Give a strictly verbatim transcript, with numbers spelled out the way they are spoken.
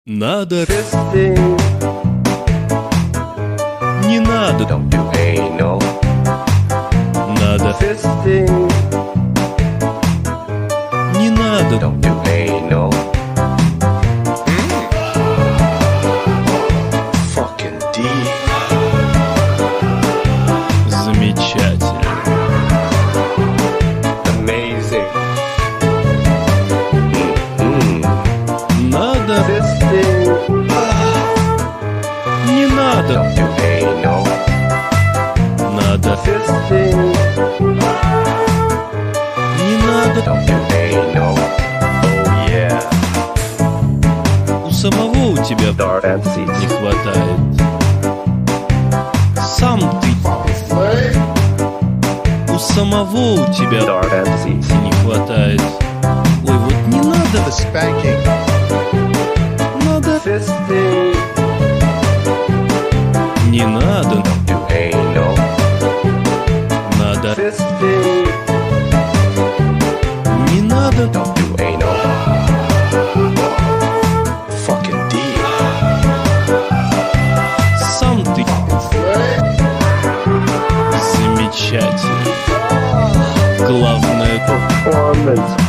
Надо. Fisting. Не надо. Don't do anal. Надо. Fisting. Не надо. Don't do anal. Fucking D. Замечательно. Amazing. Mm-hmm. Надо. Fisting. Не надо. Don't do anal. Надо. Fisting. Не надо. Don't do anal. Oh yeah. У самого у тебя Dart and не seats. хватает. Сам ты. У самого у тебя Dart and seats. не хватает. Ой, вот не надо. The spanking. Надо. Fisting. Не надо. Don't do anal. Надо. Fisting. Не надо. Don't do anal. Fucking D. Сам ты. Замечательно. Главное, Performance